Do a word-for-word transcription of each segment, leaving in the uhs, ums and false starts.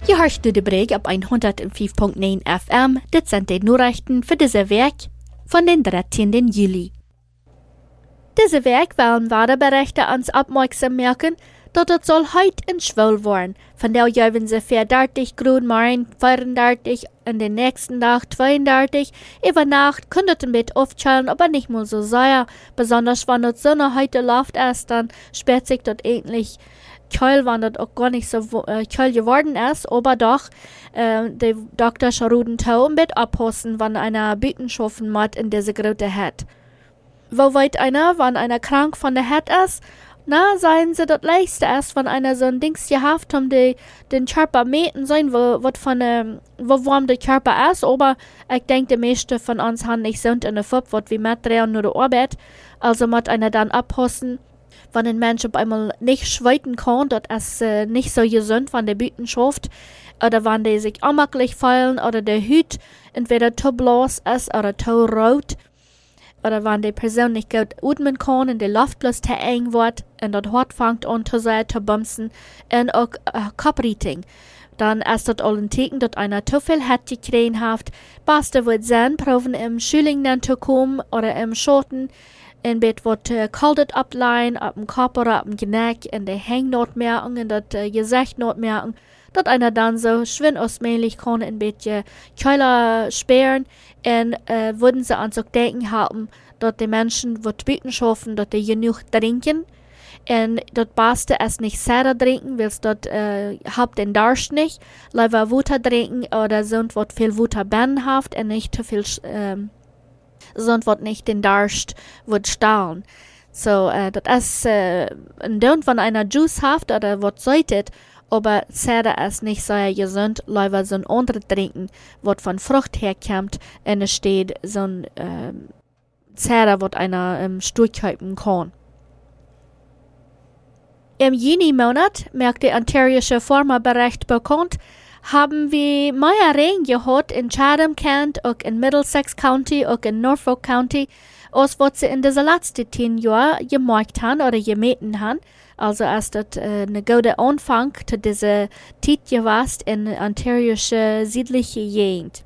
Je hörst du de Breg op honderdvijf komma negen F M. Dit zijn de Nachrichten für diese Werk von den dertienden Juli. Diese Werk wollen Waderberichte ans aufmerksam machen, dat het soll heut in schwül worden. Van der juiven ze vierunderdertig Grad, morgen vierunderdertig, in den nächsten Tag zweiunderdertig. Über Nacht könnte es ein bisschen aufschallen, aber nicht mal so sehr. Besonders wenn die Sonne heute läuft erst, dann sperrt sich das eigentlich kühl, wenn das auch gar nicht so äh, kühl geworden ist. Aber doch, äh, der Doktor scharuden Tau ein bisschen abhossen, wenn einer Bütenschaffen macht in diese Gröte hat. Wo weit einer, wenn einer krank von der Hat ist, na, seien sie das leichteste erst, wenn einer so ein Dings gehabt um die, den Körper meten sein, wo, wat von, ähm, wo warm der Körper ist, aber ich denke, die meisten von uns haben nicht so in der Fupp, wat wie mitdrehen nur der Arbeit, also muss einer dann abhossen, wenn ein Mensch auf einmal nicht schweiten kann, das ist äh, nicht so gesund, wenn der Büten schafft, oder wenn die sich unmöglich fallen, oder der Hut entweder zu bloß ist, oder zu rot, oder wenn die Person nicht gut atmen kann und die Luft bloß zu eng wird und das Hart fängt an zu sein, zu bumsen und auch äh, Kopfrieting. Dann ist das all ein Zeichen, dass einer zu viel hat gekriegt hat. Beste wird sein, proben im Schüling dann zu kommen oder im Schotten. In Bett wird äh, kalt ableihen, ab dem Kopf oder ab dem Genick, in der Hängen not merken, in das äh, Gesicht not merken. Dat einer dann so schwinn ausmählich kann ein bisschen Keuler sperren und äh, würden sie an so denken haben, dass die Menschen wird bieten schaffen, dass die genug trinken und das Beste ist nicht sehr trinken, weil dort äh, habt den Durst nicht, lieber Wutter trinken oder sind wird viel Wutter bannhaft und nicht zu viel ähm, sind wird nicht den Durst wird stahlen. So, äh, das ist äh, ein Dünn von einer Juice haft oder wird säutet, aber Zähre ist nicht sehr gesund, leider so ein anderes Trinken, was von Frucht herkommt, und es steht so ein ähm, Zähre, was einer ähm, Stuhlkeupen kann. Im Juni-Monat, merkt der ontarische Pharma-Bericht bekannt, haben wir mehr Regen gehabt in Chatham County, auch in Middlesex County, auch in Norfolk County, als was sie in diesen letzten zehn Jahren gemacht haben oder gemeten haben. Also ist das äh, ein guter Anfang zu dieser Zeit gewesen in ontarische südliche Gegend.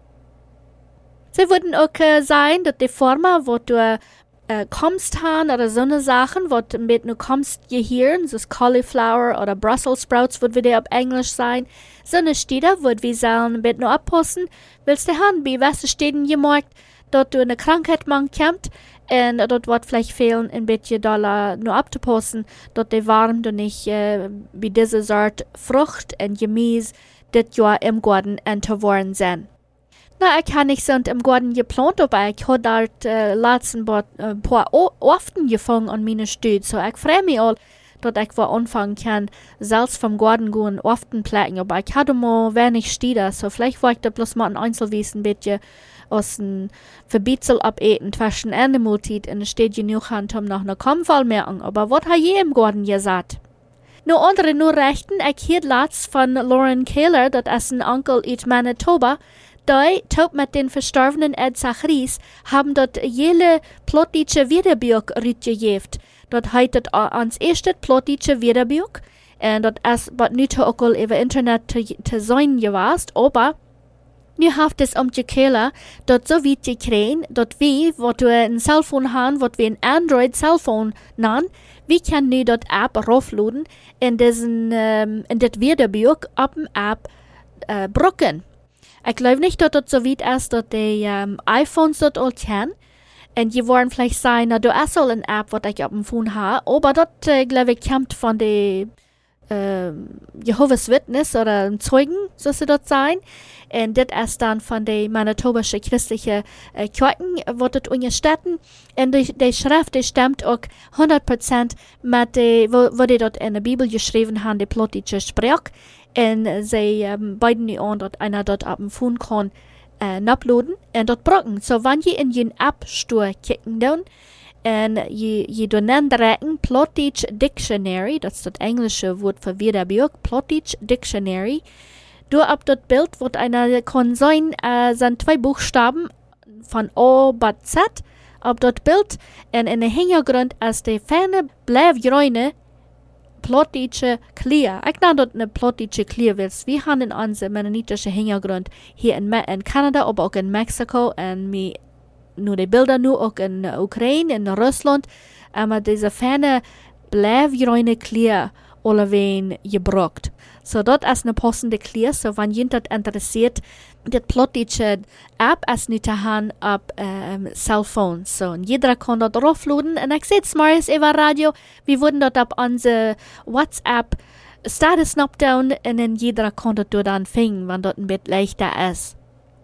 Sie würden auch äh, sein, dass die Formen, wo du äh, kommst haben oder so eine Sachen, wo du mit nur kommst gehirn, so Cauliflower oder Brussels Sprouts, wird wieder auf Englisch sein. So eine Städte, wird wir sollen mit nur abpassen, willst du haben, wie was Städten gemerkt, dort du eine Krankheit man kommt, und dort wird vielleicht fehlen, ein bisschen Dollar nur abzupassen, dort die Waren du nicht äh, wie diese Sorte Frucht und Gemüse, das ja im Garten entworfen sind. Na, ich habe nicht so im Garten geplant, aber ich habe dort äh, letzten paar, äh, paar Often gefangen an meine Stütze. So, ich freue mich all, dass ich vor anfangen kann, selbst vom Garten gehen, Often pflegen, aber ich hatte mal wenig Stütze, so vielleicht wollte ich bloß mal ein Einzelwissen ein bisschen aus dem Verbitzel abeten zwischen Ende Multit und es steht genug Hand, um nach einer Kampfwahl merken. Aber was hat je im Garten gesagt? Nur andere nur Rechten, ich hielt letzt von Lauren Kaler, das ist ein Onkel aus Manitoba, die, taub mit den verstorbenen Ed Zachris, haben dort jede plottische Wiederbürg rütgejeft. Dort heitet ans erste plottische Wiederbürg, und das ist, was nicht auch über Internet zu sein gewesen, aber nu haft es um te kelen dat so weit gekriegt, dat wir, wat wir ein Cellphone haben, wat wir ein Android-Cellphone nennen, wir können nu dat App raufladen in diesen, ähm, in das Wiederbürg ab dem App äh, brücken. Ich glaube nicht, dass das so weit ist, dass die ähm, iPhones das all kennen. Und die wollen vielleicht sagen, na, du hast auch eine App, was ich auf dem Phone habe, aber das, äh, glaube ich, kommt von den äh, Jehovah's Witness oder Zeugen, so sie das sein. Und das ist dann von den manitobischen christlichen äh, Kirchen, wo das unterstützen. Und die, die Schrift, die stimmt auch hundert Prozent mit der, wo, wo die dort in der Bibel geschrieben haben, die plottische Sprache. Und sie ähm, beiden die an, dass einer dort auf dem Phone kann äh, uploaden und dort brauchen. So, wenn ihr in den App Store kicken dann, und je, je du nennen Plottage Dictionary, das ist das englische Wort für Wiederbürg, Plottage Dictionary, du ab das Bild wird einer kann sein, äh, sind zwei Buchstaben von A bis Z, ab das Bild, und in der Hintergrund ist die ferne Bleibräune plotische Klier. Ich nenne das eine plotische Klier, weil wir haben unseren mennonitischen Hintergrund hier in, in Kanada, aber auch in Mexiko und wir nur die Bilder nu auch in Ukraine, in Russland, aber diese Ferne bleibt reine Klier alleweil gebraucht. So, das ist eine passende Klier, so wenn jemand interessiert, das plotische App ist nicht zu haben auf ähm, Cellphone. So, und jeder kann dort draufladen. Und ich sehe es mal über Radio, wir wurden dort auf unsere WhatsApp Status Snapdown und dann jeder kann dort dann finden, wenn dort ein bisschen leichter ist.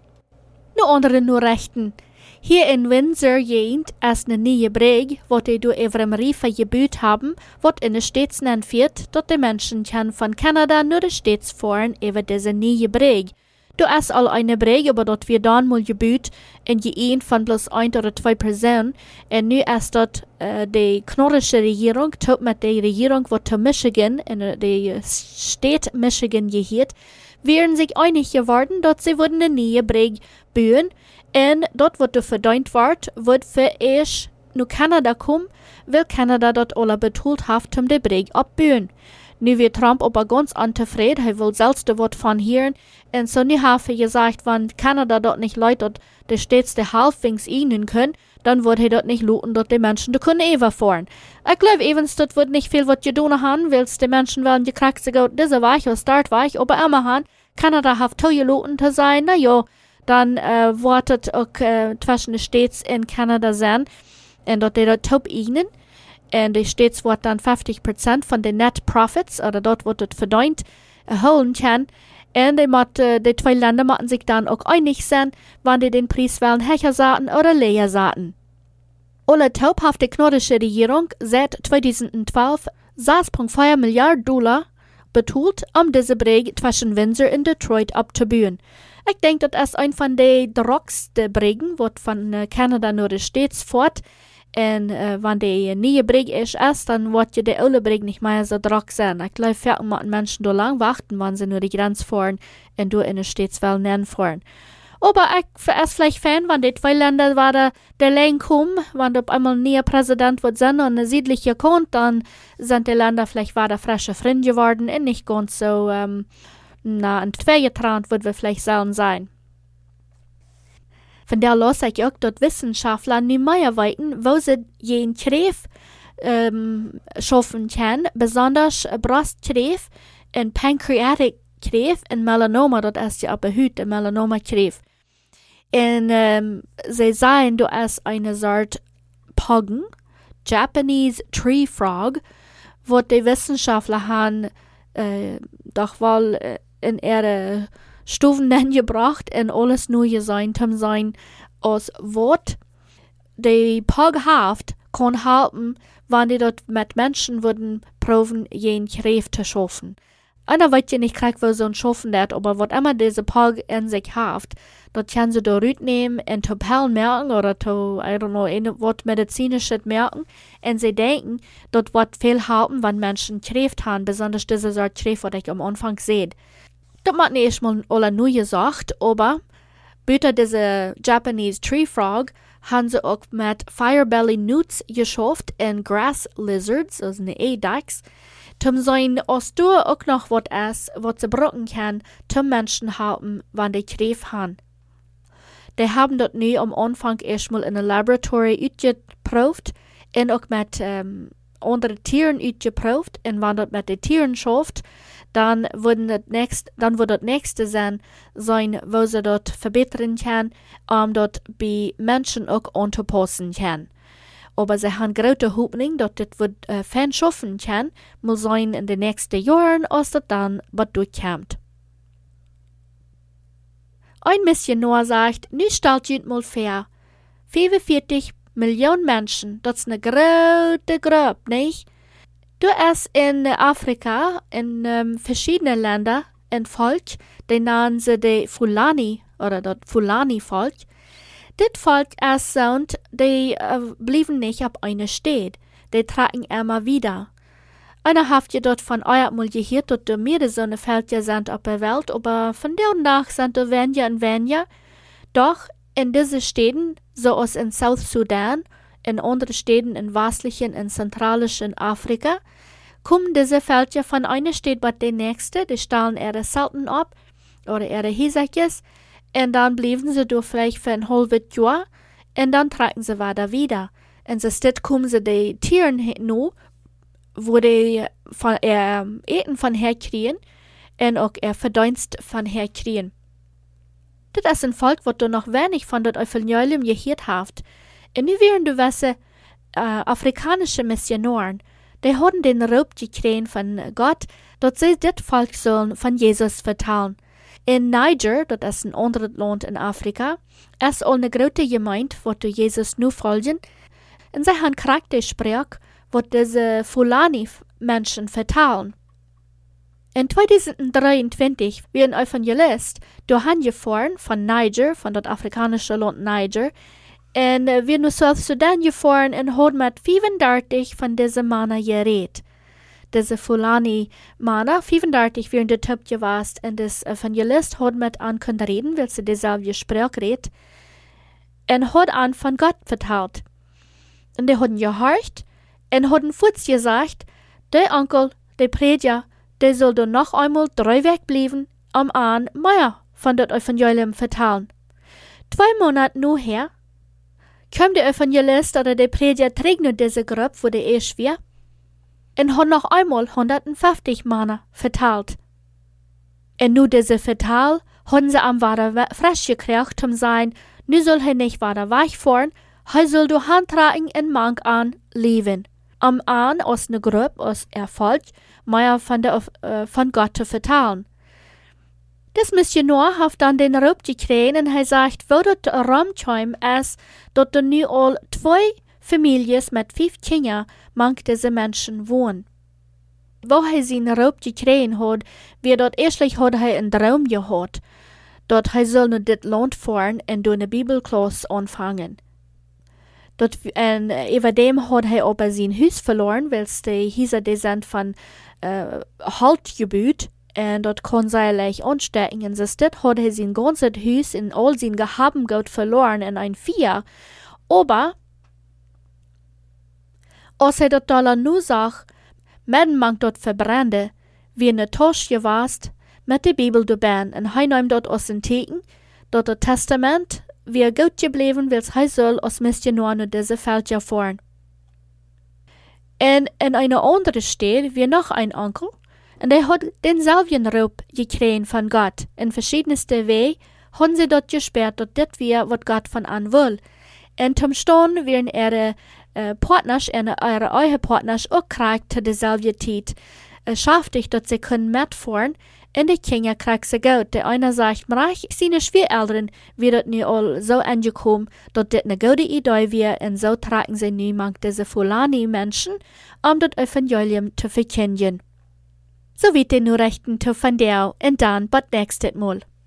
Nur andere nur Rechten. Hier in Windsor jent ist eine neue Breg, wo die durch ihrem Riefer gebaut haben, wird in den States nennt wird, dort die Menschen kann von Kanada nur die States fahren über diese neue Breg. Du ist all eine Breg, aber dort wird dann mal gebaut in geeint von bloß ein oder zwei Personen. Und nu ist dort äh, die knorrische Regierung, tot mit der Regierung, wo zu Michigan, in äh, die Stadt Michigan gehört, wären sich einig geworden, dort sie würden eine neue Breg bauen. Und dort, wo du verdient wird, wird für ich nu Kanada kommen, will Kanada dort alle betult haben, um die Breg abbauen. Nu wird Trump aber ganz unzufrieden, er will selbst dort von hören. Und so nu habe ich gesagt, wenn Kanada dort nicht Leute dort die stets die halbwegs ihnen können, dann wird er dort nicht looten, dort die Menschen, die können eben fahren. Ich glaube evens, dort wird nicht viel, was je tun haben, weil die Menschen werden gekriegt, sie gehen diese Weich oder Start Weich, aber immer haben, Kanada hat toll looten zu sein, na ja, dann äh, wird auch äh, zwischen den States in Kanada sein, und dort die dort top ihnen. Und die States wird dann fünfzig Prozent von den Net Profits, oder dort wird es verdient, erholen können. Und die, mit, äh, die zwei Länder müssen sich dann auch einig sein, wann die den Preis wollen, höher sagen oder leer sagen. Alle taubhafte knorrische Regierung seit zweitausendzwölf sechs Komma vier Milliarden Dollar betult, um diese Breg zwischen Windsor und Detroit abzubauen. Ich denke, das ist ein von den drogsten Bregen, was von äh, Kanada nur die States fort. Und äh, wenn die neue Breg ist, ist, dann wird ja die alte Breg nicht mehr so drog sein. Ich glaube, viele Menschen da lang warten, wenn sie nur die Grenze fahren und du in den States wollen nennen fahren. Aber ich wäre vielleicht Fan, wenn die zwei Länder waren, der Lane kommen, wenn auf einmal ein neuer Präsident wird sein und eine südliche kommt, dann sind die Länder vielleicht weiter frische Freunde geworden und nicht ganz so, ähm, na, ein Zweiertrand wird wir vielleicht sollen sein. Von der los ich auch dort Wissenschaftler nicht mehr weiten, wo sie jeden Krebs ähm, schaffen können, besonders Brustkrebs und Pancreatic Krebs und Melanoma, dort ist ja aber heute Melanoma-Krebs. Und ähm, sie sagen, du hast eine Art Poggen, Japanese Tree Frog, wo die Wissenschaftler haben, äh, doch wohl äh, in ihre Stufen dann gebracht und alles nur sein, um sein, aus Wort die Poghaft kann halten, wenn die dort mit Menschen würden proben, jeden Krebs zu schaffen. Einer weiß ja nicht, wo so ein Schaffen wird, aber was immer diese Pog in sich haft, dort können sie da Rüt nehmen und zu Pillen merken oder zu, I don't know, was medizinisches merken. Und sie denken, dort wird viel halten, wenn Menschen Krebs haben, besonders diese Art Krebs, was ich am Anfang sehe. Das hat nicht erstmal alle neu gesagt, aber bitte diese Japanese Tree Frog haben sie auch mit Firebelly Newts geschafft und Grass Lizards, also eine Eidechs, zum sein, als du auch noch was ist, was sie brauchen kann, zum Menschen haben, wenn die Krebs haben. Die haben dort nie am Anfang erstmal in einem Laboratory ausgeprobt und auch mit ähm, anderen Tieren ausgeprobt. Und wenn dort mit den Tieren schafft, dann würden das nächste, dann wird das nächste sein, sein, wo sie dort verbessern kann, um dort bei Menschen auch anzupassen kann. Aber sie haben große Hoffnung, dass das wird äh, Fan schaffen kann, muss sein in den nächsten Jahren, als das dann was durchkommt. Ein Missionar sagt, nu stellt jut mal fair. vierundvierzig Millionen Menschen, das ist eine große Gruppe, nicht? Du hast in Afrika, in ähm, verschiedenen Ländern, ein Volk, den nennen sie die Fulani, oder das Fulani-Volk. Das Volk ist so, die äh, blieben nicht auf einer Stadt. Die tragen immer wieder. Einer habt ihr dort von euch mal gehört, dass mehrere so eine Felder sind auf der Welt, aber von der nach sind da weniger und weniger. Doch in diesen Städten, so als in South Sudan, in anderen Städten in westlichen und zentralischen Afrika, kommen diese Völker von einer Stadt bei der nächste, die stellen ihre Salten ab, oder ihre Hiesakjes, und dann bleiben sie da vielleicht für ein halbes Jahr, und dann tragen sie weiter wieder. Und so steht, kommen sie die Tieren hin, wo die von ihr Eten von herkriegen, und auch ihr Verdienst von herkriegen. Das ist ein Volk, was du noch wenig von das Evangelium gehört habt. Und nu wären du weiße äh, afrikanische Missionaren, die haben den Raub gekriegt von Gott, dass sie das Volk sollen von Jesus vertellen. In Niger, das ist ein anderes Land in Afrika, ist auch eine große Gemeinde, wo du Jesus nu folgen, und sie haben Charaktersprech, was diese Fulani-Menschen vertellen. In zweitausenddreiundzwanzig wie ein Evangelist durch gefahren von Niger, von das afrikanische Land Niger, und wir nach Südsudan gefahren und haben mit fünfunddreißig von diesen Männern geredet. Diese Fulani-Männer, fünfunddreißig während der Typ gewesen, und das Evangelist hat mit an können reden, weil sie dieselbe Sprache redet, und hat an von Gott vertellt. Und die haben gehorcht, und haben kurz gesagt, der Onkel, der Prediger, der soll dann noch einmal drei Wochen bleiben, um an mehr von das Evangelium vertellen. Zwei Monate nachher kam der Evangelist oder der Prediger trägt nur diese Gruppe, wo der erst war, und hat noch einmal hundertfünfzig Männer verteilt. Und nur diese Verteil haben sie am Wader frisch gekriegt, um sein, nu soll er nicht weiter wegfahren, er soll du handtragen und mank an leben. Um an aus ne Gruppe, aus Erfolg, mehr von, der, äh, von Gott zu vertellen. Das Missionar hat dann den Ruf gekriegt und er sagt, wo das Raumtime ist, dort nu all zwei Familien mit fünf Kindern mank diese Menschen wohnen. Wo er seinen Ruf gekriegt hat, wie dort erstlich hat er einen Traum gehabt, dort er soll nur das Land fahren und durch eine Bibelklasse anfangen. Dort, und über dem hat er aber sein Haus verloren, weil die Häuser die sind von äh, Halt gebaut. Und dort kann sie leicht anstecken. Und so hat er sein ganzes Haus und all sein Gehabengut verloren in ein Vier. Aber, als er dort alle nur sagt, man mag dort verbrannte, wie eine Tasche gewast, mit der Bibel dabei. Und er nimmt dort aus den Theken, dort das Testament, wie er gut geblieben, weil er soll als Missionar nur diese Felder fahren. Und in einer anderen Stadt, wie noch ein Onkel, und er hat denselben Ruf gekriegt von Gott. In verschiedensten Wegen haben sie dort gesperrt, dass das wir, was Gott von an will. Und zum Stehen werden ihre äh, Partners, ihre, ihre eigenen Partners auch kriegt zu derselben Zeit. Äh, schafft ich, dass sie können mitfahren, und die Kinder kriegen sie gut. Der eine sagt, Marach, seine Schwiegereltern wird nu all so angekommen, dass das eine gute Idee wäre, und so tragen sie nu mank diese Fulani-Menschen, um das Evangelium zu verkündigen. So wird die Nachrichten zu von dir und dann bis nächstes Mal.